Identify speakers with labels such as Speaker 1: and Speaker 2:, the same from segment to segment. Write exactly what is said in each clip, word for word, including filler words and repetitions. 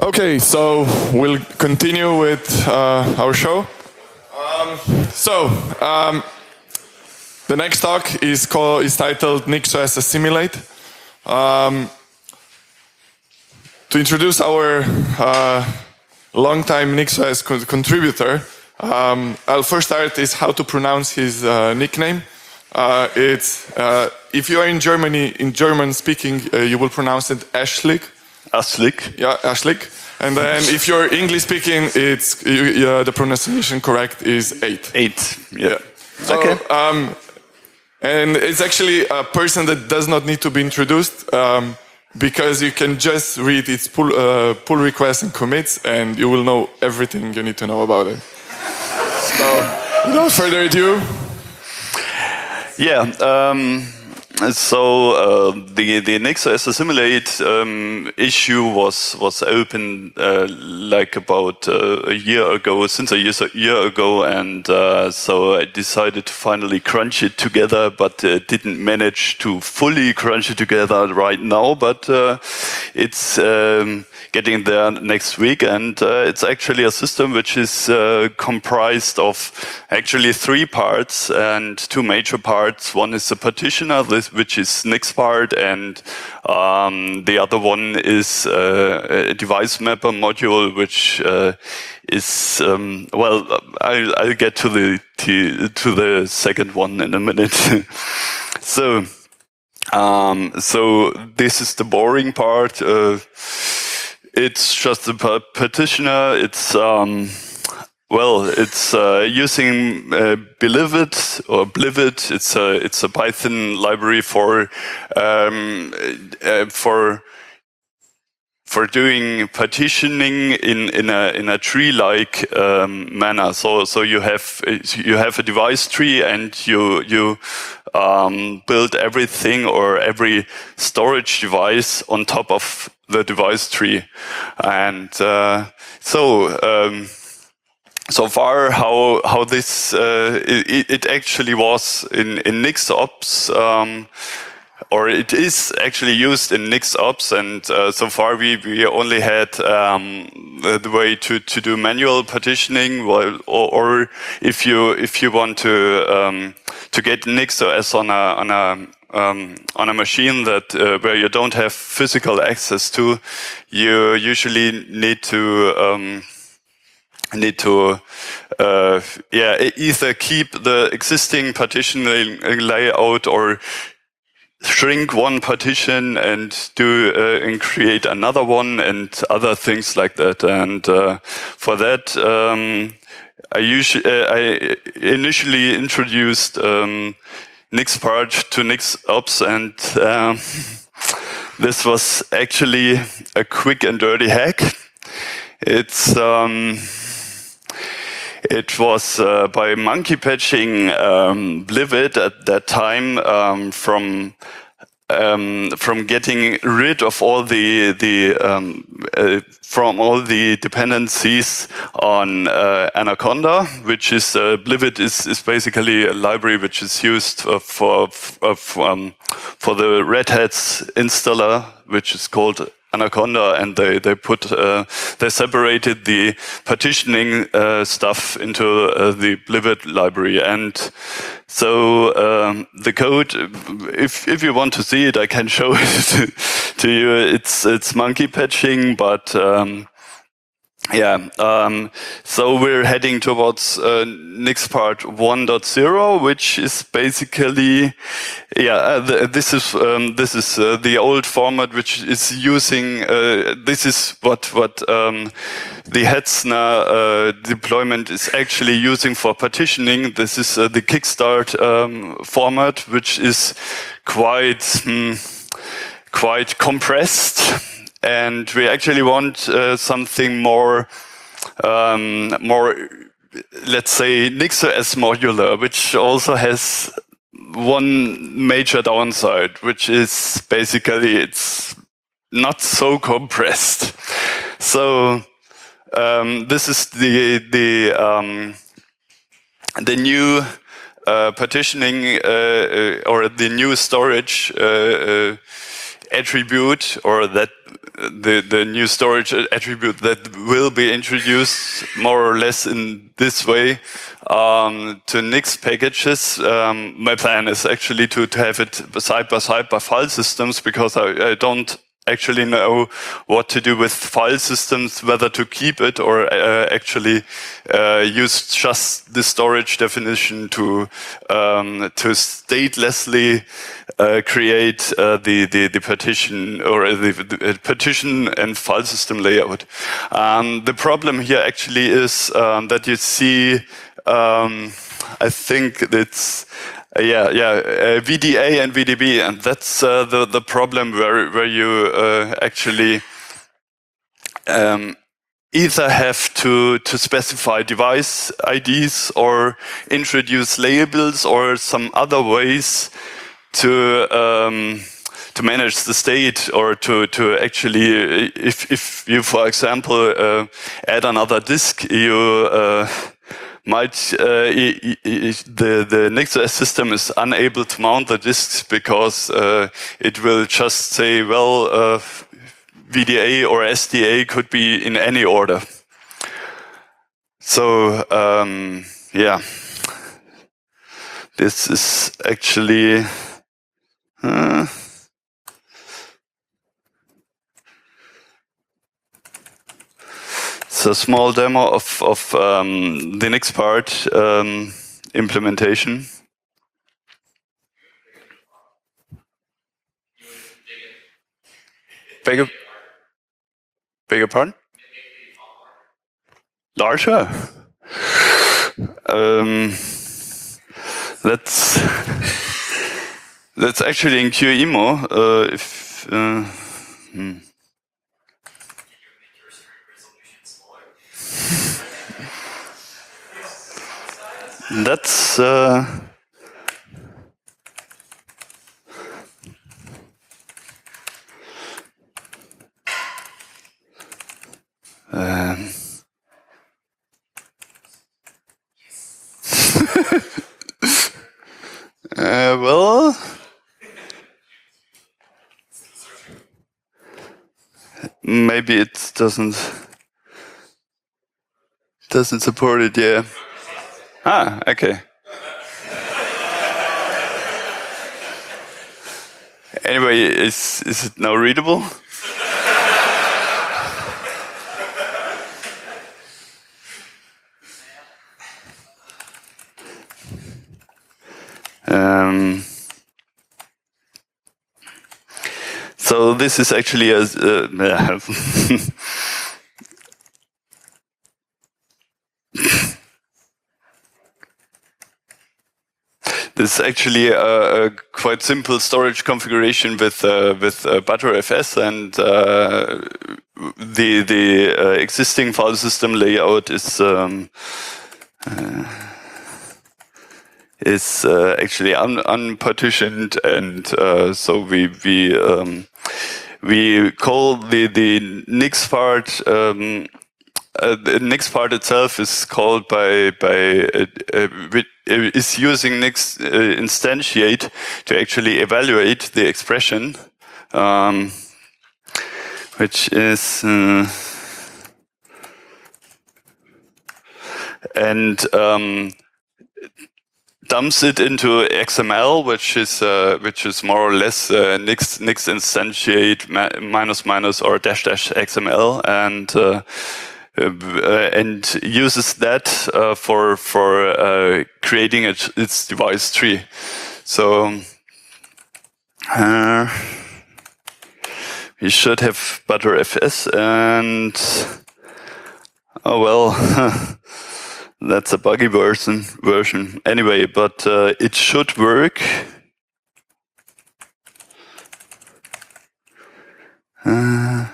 Speaker 1: Okay, so we'll continue with uh, our show. Um, so um, the next talk is called is titled NixOS Assimilate. Um, to introduce our uh, long-time NixOS co contributor, um, I'll first start is how to pronounce his uh, nickname. Uh, it's uh, if you are in Germany, in German speaking, uh, you will pronounce it Ashlik.
Speaker 2: Ashlik.
Speaker 1: Yeah, Ashlik. And then if you're English speaking, it's uh, the pronunciation correct is eight.
Speaker 2: Eight. Yeah.
Speaker 1: Yeah. So,
Speaker 2: okay.
Speaker 1: Um, and it's actually a person that does not need to be introduced um, because you can just read its pull, uh, pull requests and commits, and you will know everything you need to know about it. So, without further ado.
Speaker 2: Yeah. Um, so uh, the the NixOS Assimilate um, issue was was open uh, like about uh, a year ago, since a year, a year ago, and uh, so I decided to finally crunch it together, but uh, didn't manage to fully crunch it together right now. But uh, it's um, getting there next week, and uh, it's actually a system which is uh, comprised of actually three parts and two major parts. One is the partitioner, this, which is NixPart, and um, the other one is uh, a device mapper module, which uh, is um, well, I'll, I'll get to the to, to the second one in a minute. so, um, so this is the boring part. Uh, It's just a partitioner. It's um, well, it's uh, using uh, Blivet or Blivet. It's a it's a Python library for um, uh, for for doing partitioning in in a in a tree-like um, manner. So so you have you have a device tree, and you you um, build everything or every storage device on top of the device tree. And uh, so um, so far how how this uh, it, it actually was in in NixOps, um, or it is actually used in NixOps, and uh, so far we we only had um, the way to to do manual partitioning, while, or, or if you if you want to um, to get NixOS on a on a Um, on a machine that uh, where you don't have physical access to, you usually need to um, need to uh, yeah either keep the existing partition layout or shrink one partition and do uh, and create another one and other things like that. And uh, for that, um, I usually uh, I initially introduced Um, NixPart to NixOps, and um, this was actually a quick and dirty hack. It's um, it was uh, by monkey patching um, Blivet at that time um, from um, from getting rid of all the the um, uh, from all the dependencies on uh, Anaconda, which is uh, Blivet is is basically a library which is used uh, for uh, for, um, for the Red Hat's installer, which is called Anaconda, and they they put uh, they separated the partitioning uh, stuff into uh, the Blivet library. And so um, the code, if if you want to see it, I can show it to, to you. It's it's monkey patching, but um, yeah. Um, so we're heading towards uh, NixPart one point zero, which is basically yeah. Uh, the, this is um, this is uh, the old format, which is using. Uh, this is what what um, the Hetzner uh, deployment is actually using for partitioning. This is uh, the Kickstart um, format, which is quite hmm, quite compressed. And we actually want uh, something more, um, more, let's say, NixOS modular, which also has one major downside, which is basically it's not so compressed. So um, this is the the um, the new uh, partitioning uh, or the new storage uh, uh, attribute, or that the the new storage attribute that will be introduced more or less in this way um, to Nix packages. Um, my plan is actually to, to have it side by side by file systems, because I, I don't actually know what to do with file systems, whether to keep it or uh, actually uh, use just the storage definition to um, to statelessly uh, create uh, the, the the partition or the, the partition and file system layout. Um, the problem here actually is um, that you see. Um, I think it's. Uh, yeah, yeah, uh, V D A and V D B, and that's uh, the the problem where where you uh, actually um, either have to to specify device I Ds or introduce labels or some other ways to um, to manage the state, or to to actually, if if you, for example, uh, add another disk, you. Uh, might uh, the the NixOS system is unable to mount the disks because uh, it will just say, well, uh, V D A or S D A could be in any order. So um, yeah, this is actually. Uh, It's a small demo of, of um, the Nix part um, implementation. Beg your, beg your pardon? Larger? Um, that's that's actually in QEMU. Uh, if uh, hmm. That's uh, um, uh, well, maybe it doesn't doesn't support it. Yeah. Ah, okay. Anyway, is is it now readable? Um, so this is actually a. Uh, This is actually a, a quite simple storage configuration with uh, with uh, Btrfs, and uh, the the uh, existing file system layout is um, uh, is uh, actually un unpartitioned, and uh, so we we um, we call the the Nix part. Um, Uh, the Nix part itself is called by by uh, uh, is using Nix uh, instantiate to actually evaluate the expression, um, which is uh, and um, dumps it into X M L, which is uh, which is more or less uh, Nix Nix instantiate minus minus or dash dash X M L, and uh, Uh, and uses that uh, for for uh, creating it, its device tree. So uh, we should have Btrfs, and oh well, that's a buggy version. Version anyway, but uh, it should work. Uh,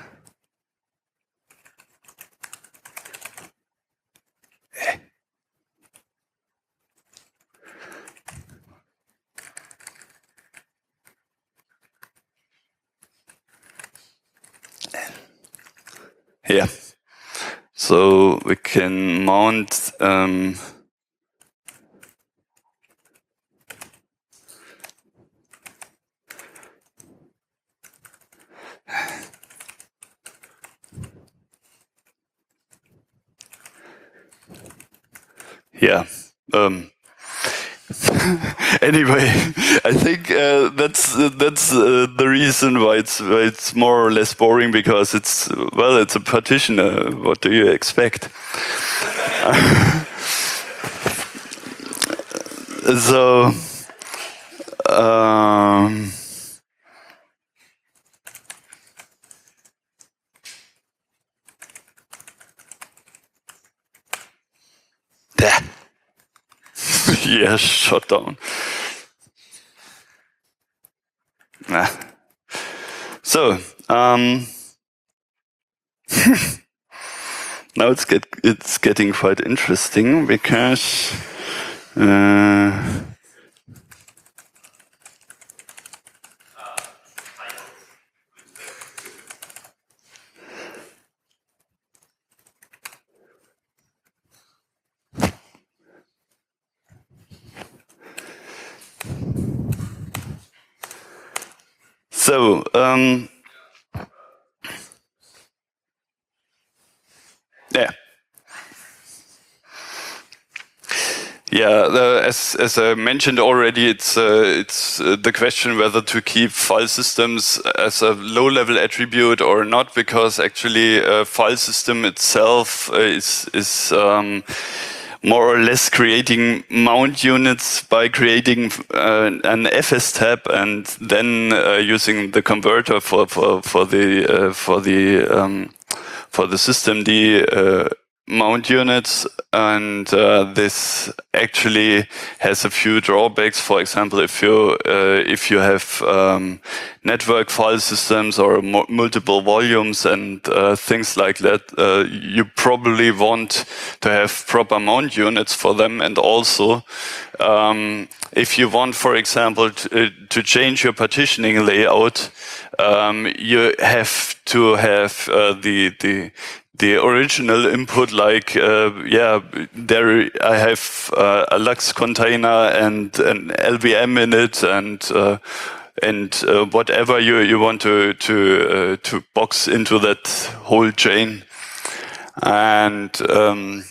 Speaker 2: Yeah, so we can mount um, yeah. Um, anyway, I think uh, that's uh, that's uh, the reason why it's why it's more or less boring, because it's well, it's a partitioner. What do you expect? so. Um, yeah. Yes, shut down. Nah. So, um, now it's get it's getting quite interesting, because uh, so um, yeah. Yeah, uh, as as I mentioned already, it's uh, it's uh, the question whether to keep file systems as a low-level attribute or not, because actually, uh, file system itself uh, is is um, more or less creating mount units by creating uh, an F S tab and then uh, using the converter for for for the uh, for the um, for the system D uh, mount units, and uh, this actually has a few drawbacks. For example, if you uh, if you have um, network file systems or mo multiple volumes and uh, things like that, uh, you probably want to have proper mount units for them. And also, um, if you want, for example, to, uh, to change your partitioning layout, um, you have to have uh, the the the original input, like, uh, yeah, there I have uh, a Lux container and an L V M in it, and uh, and uh, whatever you you want to to uh, to box into that whole chain, and um,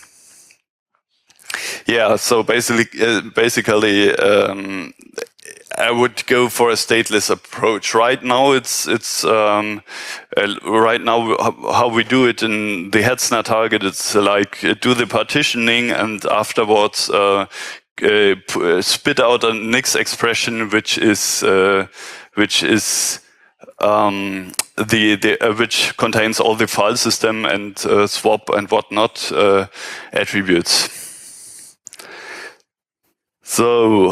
Speaker 2: yeah, so basically, uh, basically. Um, I would go for a stateless approach. Right now, it's it's um, uh, right now how we do it in the Hetzner target. It's like uh, do the partitioning and afterwards uh, uh, spit out a Nix expression, which is uh, which is um, the the uh, which contains all the file system and uh, swap and whatnot uh, attributes. So.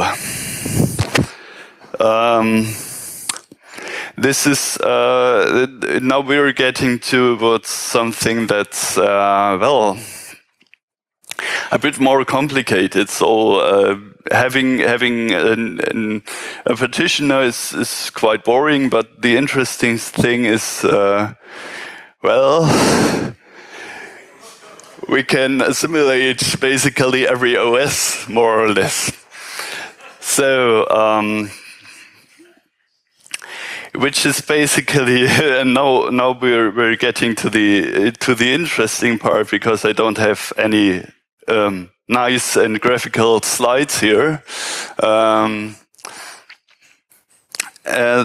Speaker 2: Um, this is uh, now we're getting towards something that's uh, well a bit more complicated. So uh, having having an, an, a partitioner is, is quite boring, but the interesting thing is uh, well. We can assimilate basically every O S more or less. So. Um, Which is basically and now now we're we're getting to the to the interesting part, because I don't have any um, nice and graphical slides here. Um, uh,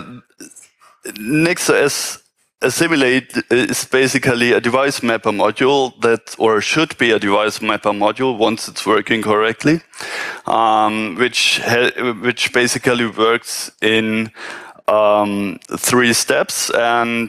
Speaker 2: NixOS Assimilate is basically a device mapper module that, or should be a device mapper module once it's working correctly, um, which which basically works in Um, three steps, and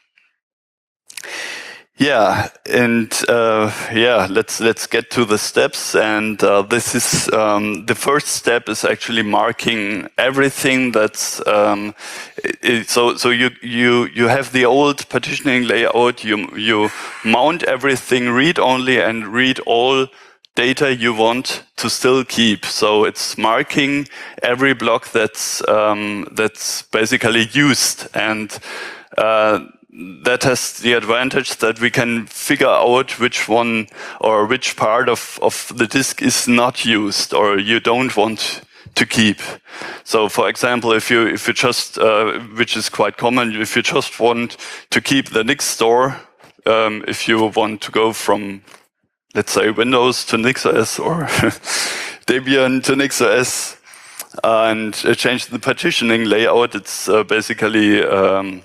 Speaker 2: yeah, and uh, yeah, let's let's get to the steps. And uh, this is um, the first step is actually marking everything that's um, it, so so you you you have the old partitioning layout. You you mount everything read only and read all data you want to still keep. So it's marking every block that's um, that's basically used, and uh, that has the advantage that we can figure out which one or which part of, of the disk is not used or you don't want to keep. So, for example, if you if you just uh, which is quite common, if you just want to keep the Nix store, um, if you want to go from let's say Windows to NixOS or Debian to NixOS, and uh, change the partitioning layout. It's uh, basically um,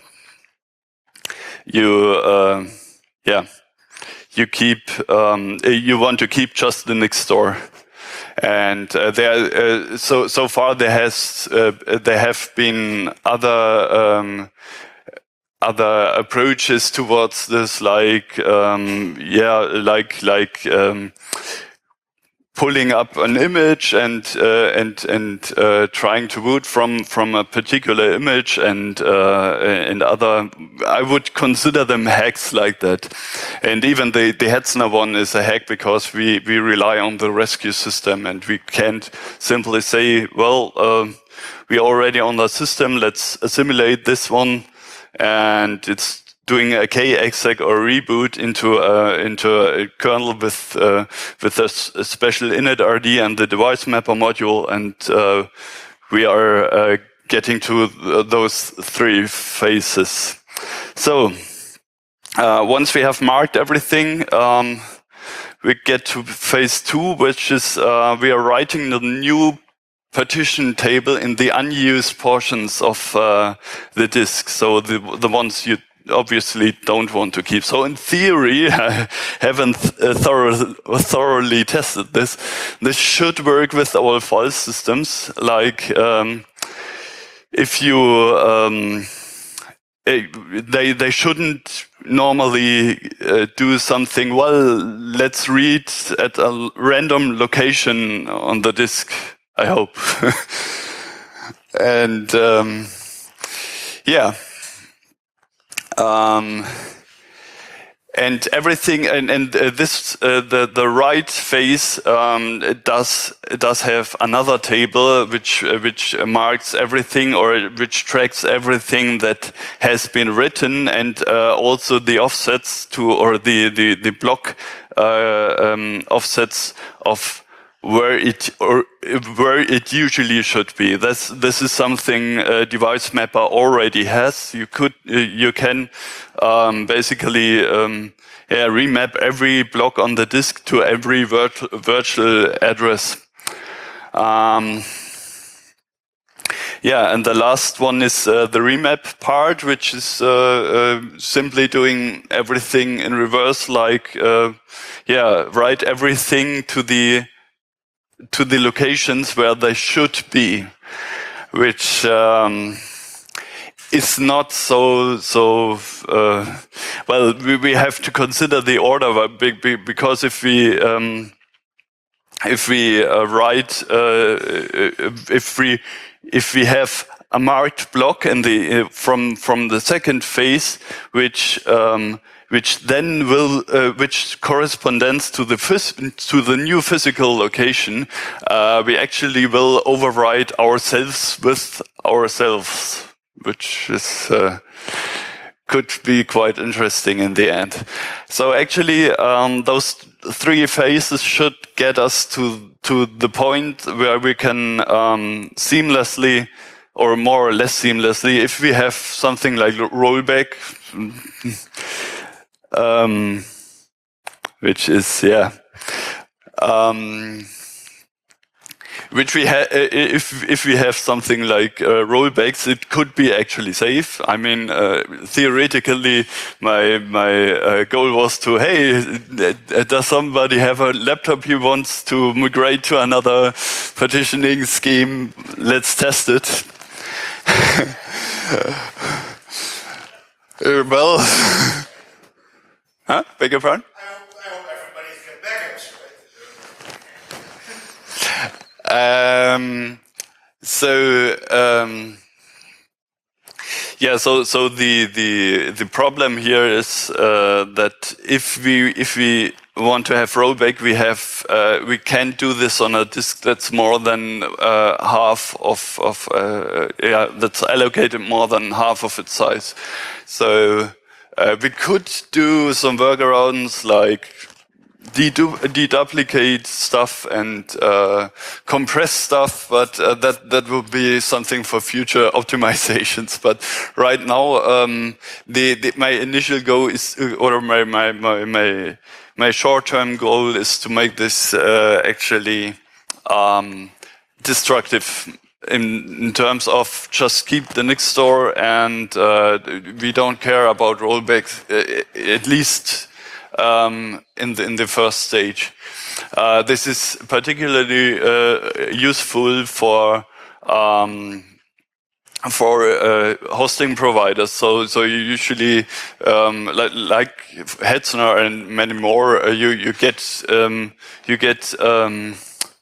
Speaker 2: you, uh, yeah, you keep um, you want to keep just the Nix store, and uh, there uh, so so far there has uh, there have been other. Um, other approaches towards this, like um, yeah, like like um, pulling up an image and uh, and and uh, trying to root from from a particular image, and uh, and other. I would consider them hacks like that. And even the the Hetzner one is a hack because we we rely on the rescue system, and we can't simply say, well, uh, we're already on the system. Let's assimilate this one. And it's doing a kexec or reboot into a, into a kernel with uh, with a, a special initRD and the device mapper module, and uh, we are uh, getting to th those three phases. So uh, once we have marked everything, um, we get to phase two, which is uh, we are writing the new partition table in the unused portions of uh, the disk, so the the ones you obviously don't want to keep. So in theory, I haven't uh, thorough, thoroughly tested this. This should work with all file systems. Like um, if you um, they they shouldn't normally uh, do something. Well, let's read at a random location on the disk. I hope. And um, yeah, um, and everything, and, and uh, this uh, the the write phase um, it does it does have another table which uh, which marks everything, or which tracks everything that has been written, and uh, also the offsets to, or the the the block uh, um, offsets of where it or where it usually should be. This this is something uh, Device Mapper already has. You could uh, you can um, basically um, yeah, remap every block on the disk to every virt virtual address. Um, yeah, and the last one is uh, the remap part, which is uh, uh, simply doing everything in reverse. Like uh, yeah, write everything to the to the locations where they should be, which um, is not so so uh, well. We, we have to consider the order, because if we um, if we uh, write uh, if we if we have a marked block in the uh, from from the second phase, which um, which then will, uh, which corresponds to the to the new physical location, uh, we actually will overwrite ourselves with ourselves, which is uh, could be quite interesting in the end. So actually, um, those three phases should get us to to the point where we can um, seamlessly, or more or less seamlessly, if we have something like rollback. Um, which is, yeah, um, which we have, if, if we have something like uh, rollbacks, it could be actually safe. I mean, uh, theoretically, my, my uh, goal was to, hey, does somebody have a laptop he wants to migrate to another partitioning scheme? Let's test it. uh, well, huh? Beg your pardon?
Speaker 3: I hope, I hope everybody's got backups, right?
Speaker 2: Um, so um, yeah, so so the the the problem here is uh, that if we if we want to have rollback, we have uh, we can't do this on a disk that's more than uh, half of of uh, yeah that's allocated more than half of its size. So uh, we could do some workarounds like deduplicate stuff and uh, compress stuff, but uh, that that will be something for future optimizations. But right now, um, the, the my initial goal is, or my my my my my short-term goal is to make this uh, actually um, destructive in, in terms of just keep the Nix store, and uh, we don't care about rollbacks, uh, at least um, in the in the first stage. Uh, this is particularly uh, useful for um, for uh, hosting providers. So so you usually um, like, like Hetzner and many more. Uh, you you get um, you get um,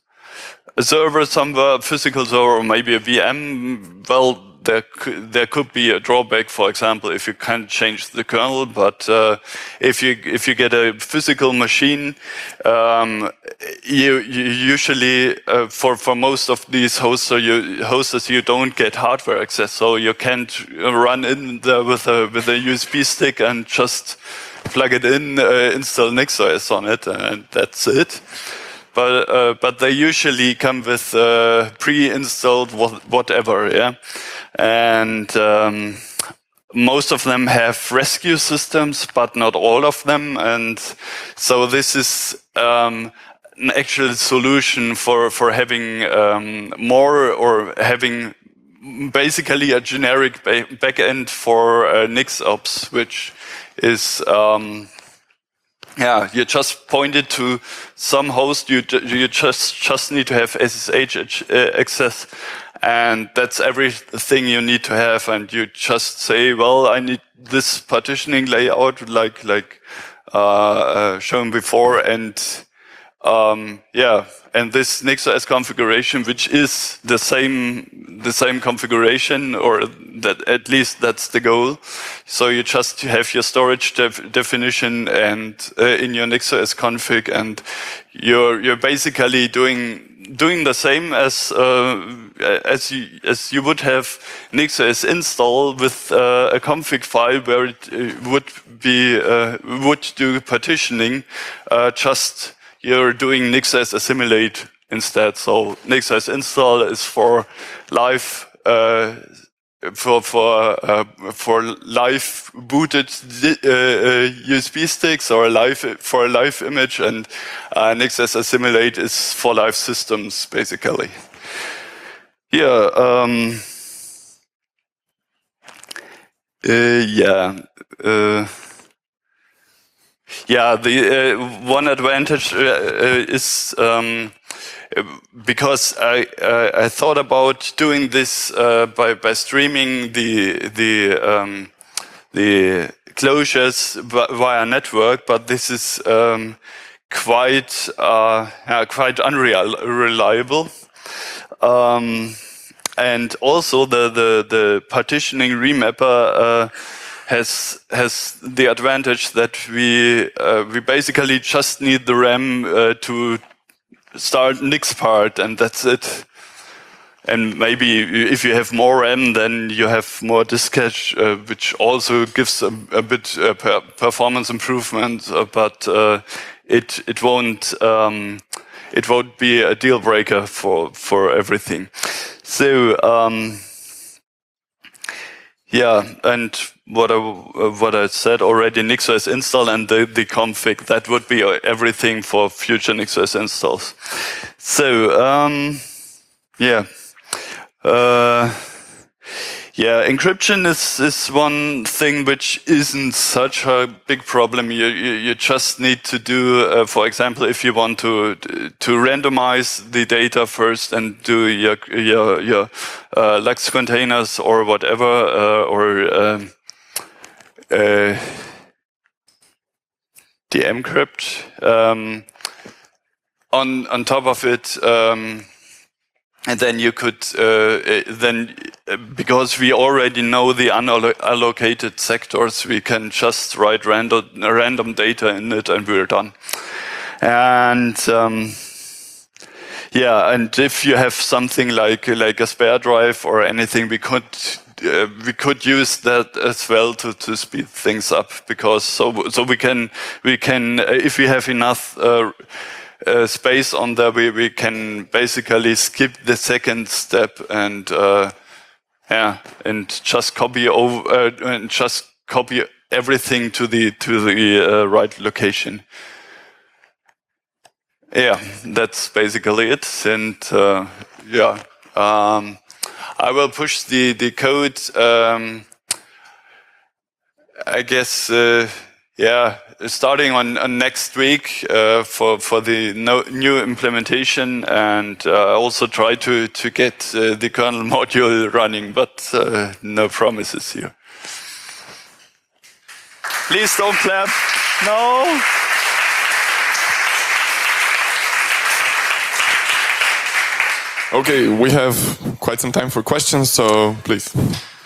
Speaker 2: a server somewhere, a physical server, or maybe a V M. Well, there could, there could be a drawback, for example, if you can't change the kernel. But uh, if you if you get a physical machine, um, you, you usually uh, for for most of these hosts, you hosters, you don't get hardware access, so you can't run in there with a with a U S B stick and just plug it in, uh, install NixOS on it, and that's it. But uh, but they usually come with uh, pre-installed whatever, yeah, and um, most of them have rescue systems, but not all of them, and so this is um, an actual solution for for having um, more or having basically a generic ba backend for uh, NixOps, which is. Um, Yeah, you just pointed to some host. You you just just need to have S S H access, and that's everything you need to have. And you just say, well, I need this partitioning layout, like like uh, uh, shown before, and um, yeah, and this NixOS configuration, which is the same the same configuration, or that at least that's the goal. So you just have your storage def definition and uh, in your NixOS config, and you're you're basically doing doing the same as uh, as you as you would have NixOS install with uh, a config file where it uh, would be uh, would do partitioning. Uh, just you're doing NixOS assimilate instead. So NixOS install is for live uh, for for uh, for live booted uh, uh, U S B sticks, or live for a live image, and uh, NixOS assimilate is for live systems basically. Yeah. Um, uh, yeah. Uh, Yeah, the uh, one advantage uh, uh, is um, because I uh, I thought about doing this uh, by by streaming the the um, the closures via network, but this is um, quite uh, yeah, quite unreliable. Um, and also the the the partitioning remapper. Uh, has has the advantage that we uh, we basically just need the RAM uh, to start NixPart, and that's it. And maybe if you have more RAM, then you have more disk cache, uh, which also gives a, a bit uh, per performance improvement, uh, but uh, it it won't um, it won't be a deal breaker for for everything. So. Um, Yeah, and what I uh, what I said already, NixOS install and the the config, that would be everything for future NixOS installs. So um, yeah, uh, yeah, encryption is is one thing which isn't such a big problem. You you, you just need to do, uh, for example, if you want to to randomize the data first and do your your your uh, Lux containers or whatever, uh, or um, uh, decrypt. Um, on on top of it. Um, And then you could, uh, then, because we already know the unallocated sectors, we can just write random, random data in it, and we're done. And um, yeah, and if you have something like like a spare drive or anything, we could uh, we could use that as well to to speed things up, because so so we can we can uh, if we have enough. Uh, Uh, space on there, we, we can basically skip the second step and uh, yeah, and just copy over uh, and just copy everything to the to the uh, right location. Yeah, that's basically it. And uh, yeah, um, I will push the the code. Um, I guess uh, yeah, starting on, on next week uh, for for the no, new implementation, and uh, also try to to get uh, the kernel module running, but uh, no promises here. Please don't clap. No.
Speaker 1: Okay, we have quite some time for questions, so please.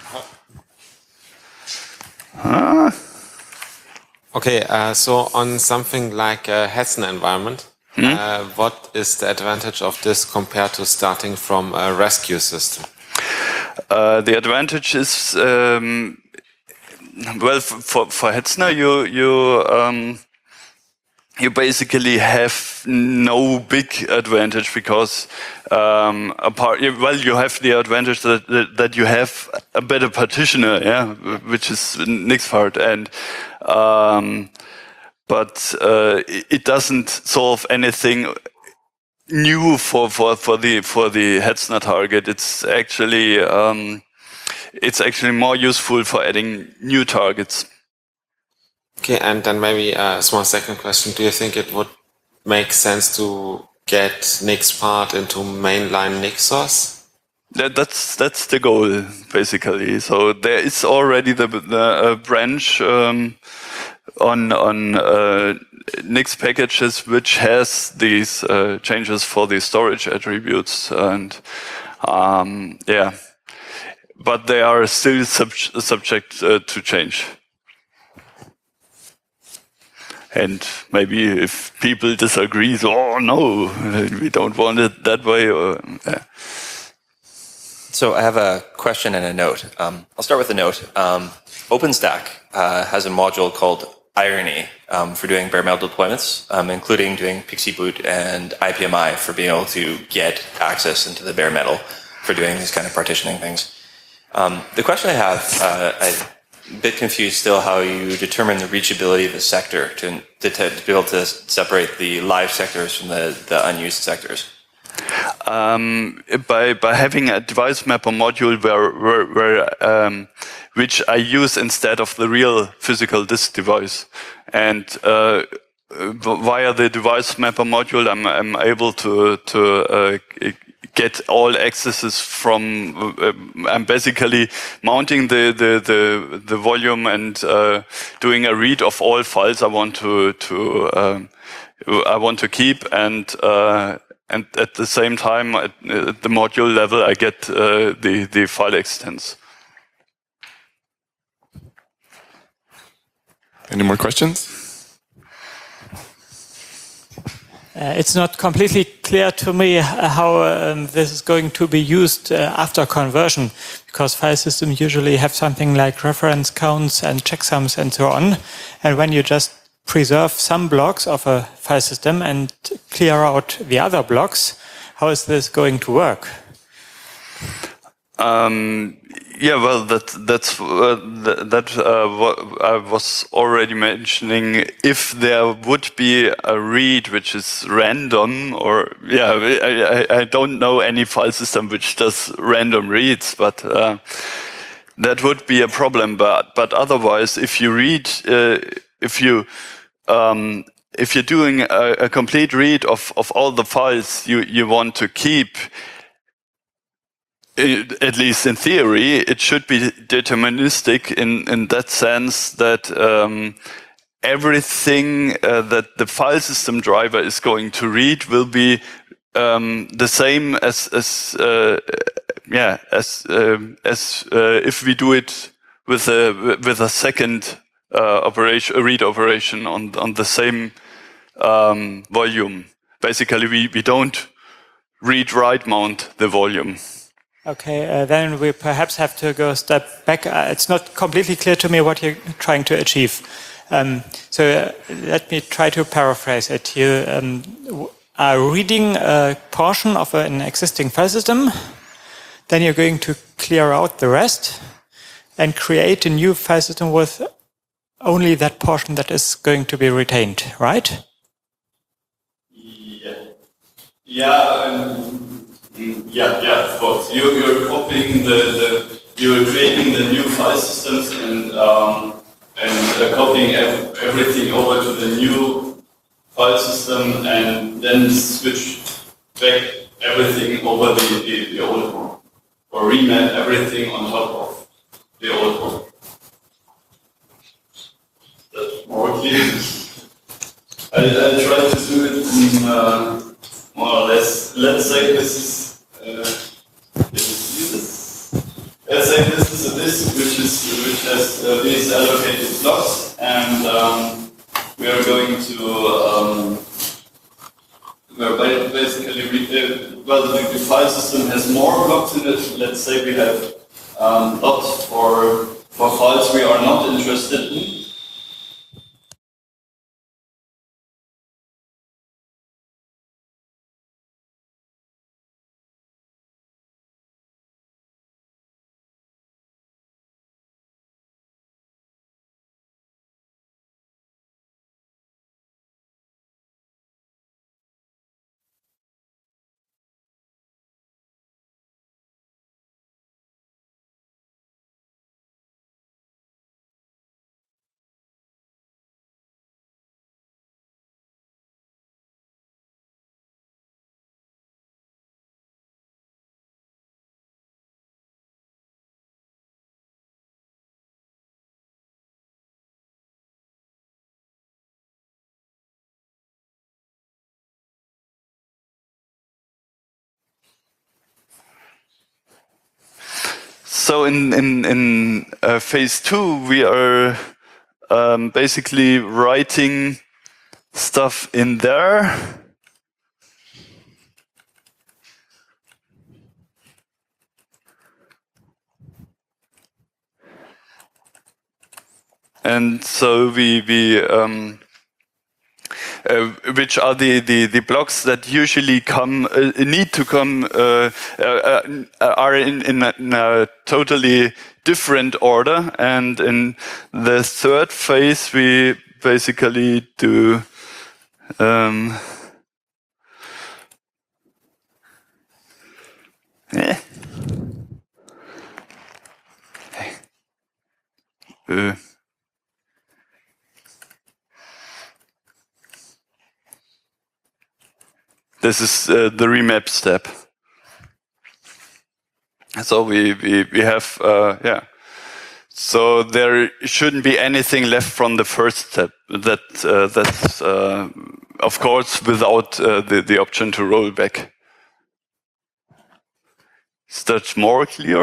Speaker 2: Huh?
Speaker 4: Okay, uh, so on something like a Hetzner environment, hmm? uh, what is the advantage of this compared to starting from a rescue system?
Speaker 2: Uh, the advantage is, um, well, for for Hetzner, you you um, you basically have no big advantage because um, apart, well, you have the advantage that, that that you have a better partitioner, yeah, which is Nixfart, and um, but uh, it doesn't solve anything new for for for the for the Hetzner target. It's actually um, it's actually more useful for adding new targets.
Speaker 4: Okay, and then maybe a small second question. Do you think it would make sense to get Nixpart into mainline Nixos?
Speaker 2: That, that's that's the goal, basically. So there is already the, the uh, branch um, on on uh, Nix packages which has these uh, changes for the storage attributes, and um, yeah, but they are still sub subject uh, to change. And maybe if people disagree, so, oh no, we don't want it that way. Or, yeah.
Speaker 5: So I have a question and a note. Um, I'll start with a note. Um, OpenStack uh, has a module called Irony um, for doing bare metal deployments, um, including doing PXE boot and I P M I for being able to get access into the bare metal for doing these kind of partitioning things. Um, the question I have, uh, I, a bit confused still how you determine the reachability of a sector to, to, to be able to separate the live sectors from the, the unused sectors.
Speaker 2: Um, by by having a device mapper module where, where, where um, which I use instead of the real physical disk device, and uh, via the device mapper module, I'm I'm able to to uh, get all accesses from. Uh, I'm basically mounting the the the, the volume and uh, doing a read of all files I want to to um, I want to keep, and uh, and at the same time at, at the module level I get uh, the the file extents.
Speaker 1: Any more questions?
Speaker 6: Uh, it's not completely clear to me how um, this is going to be used uh, after conversion, because file systems usually have something like reference counts and checksums and so on. And when you just preserve some blocks of a file system and clear out the other blocks, how is this going to work?
Speaker 2: Um, yeah, well, that that's uh, that, that uh, what I was already mentioning. If there would be a read which is random, or yeah, I, I, I don't know any file system which does random reads, but uh, that would be a problem. But but otherwise, if you read, uh, if you um, if you're doing a, a complete read of of all the files you you want to keep. It, at least in theory, it should be deterministic in, in that sense that um, everything uh, that the file system driver is going to read will be um, the same as as uh, yeah as uh, as uh, if we do it with a with a second uh, operation, a read operation on on the same um, volume. Basically, we we don't read write mount the volume.
Speaker 6: Okay, uh, then we perhaps have to go a step back. Uh, it's not completely clear to me what you're trying to achieve. Um, so uh, let me try to paraphrase it. You um, are reading a portion of an existing file system, then you're going to clear out the rest and create a new file system with only that portion that is going to be retained, right?
Speaker 5: Yeah.
Speaker 2: Yeah, um, yeah, yeah, of course. You, you're copying the, the, you're creating the new file systems and um, and uh, copying ev everything over to the new file system, and then switch back everything over the, the, the old one, or remap everything on top of the old one. That's more clear. I, I try to do it in uh, more or less. Let's say this is uh, this, this. Let's say this is a disk which is which has uh, these allocated blocks, and um, we are going to um, we are basically uh, well the, the file system has more blocks in it. Let's say we have um, lots for for files we are not interested in. So in in in uh, phase two, we are um, basically writing stuff in there, and so we we um, uh, which are the, the the blocks that usually come uh, need to come uh, uh, uh, are in in a, in a totally different order, and in the third phase we basically do um, eh. uh, this is uh, the remap step. So we we we have uh, yeah. So there shouldn't be anything left from the first step. That uh, that's uh, of course without uh, the the option to roll back. Is that more clear?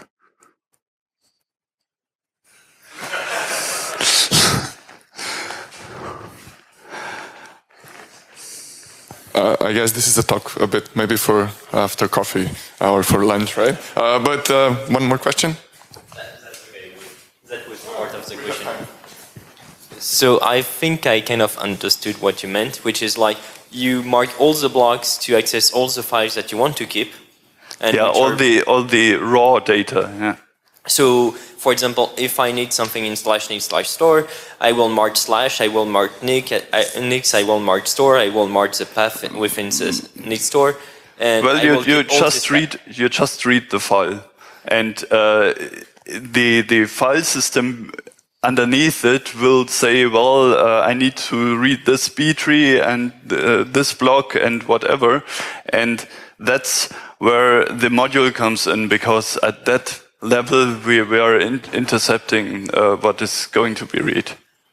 Speaker 1: Uh, I guess this is a talk a bit maybe for after coffee or for lunch, right? Uh, but uh, one more question.
Speaker 7: That's okay. That was part of the question. So I think I kind of understood what you meant, which is like you mark all the blocks to access all the files that you want to keep. And
Speaker 2: yeah, all the all the raw data. Yeah.
Speaker 7: So, for example, if I need something in slash nic slash store, I will mark slash, I will mark nic, I, nix, I will mark store, I will mark the path within the nic store. And
Speaker 2: well,
Speaker 7: I
Speaker 2: you,
Speaker 7: will
Speaker 2: you
Speaker 7: keep all
Speaker 2: just read you just read the file, and uh, the the file system underneath it will say, well, uh, I need to read this B tree and uh, this block and whatever, and that's where the module comes in, because at that level we, we are in intercepting uh, what is going to be read.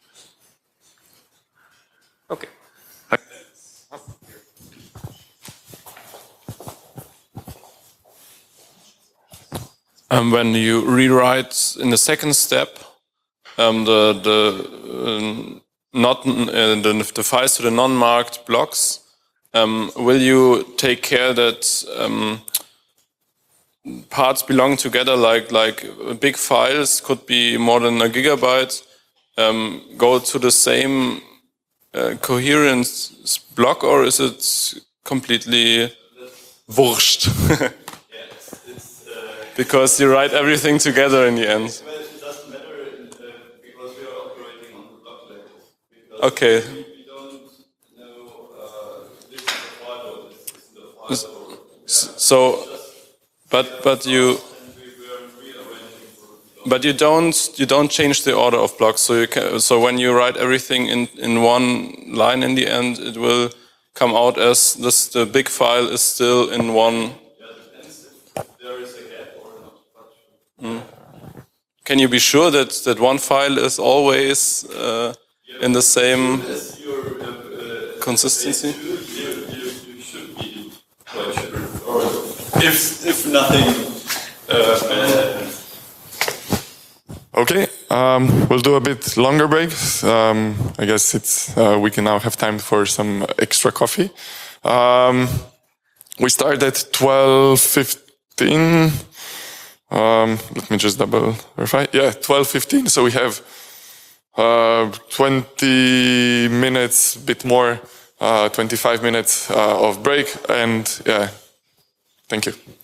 Speaker 7: Okay.
Speaker 8: Um, when you rewrite in the second step um, the the uh, not uh, the, the files to the non-marked blocks, um, will you take care that um, parts belong together, like like big files could be more than a gigabyte, um, go to the same uh, coherence block, or is it completely wurscht? Because you write everything together in the end.
Speaker 2: Well, it doesn't matter uh, because we are operating on the block level.
Speaker 8: Okay.
Speaker 2: We don't know uh, this is the file or this is the
Speaker 8: So, but but you but you don't you don't change the order of blocks. So you can, so when you write everything in in one line in the end, it will come out as this. The big file is still in one. Mm. Can you be sure that that one file is always uh, in the same consistency?
Speaker 2: If if nothing. Uh,
Speaker 1: Okay, um, we'll do a bit longer break. Um, I guess it's uh, we can now have time for some extra coffee. Um, we start at twelve fifteen. Um, let me just double verify. Yeah, twelve fifteen. So we have uh, twenty minutes, bit more, uh, twenty-five minutes uh, of break, and yeah, thank you.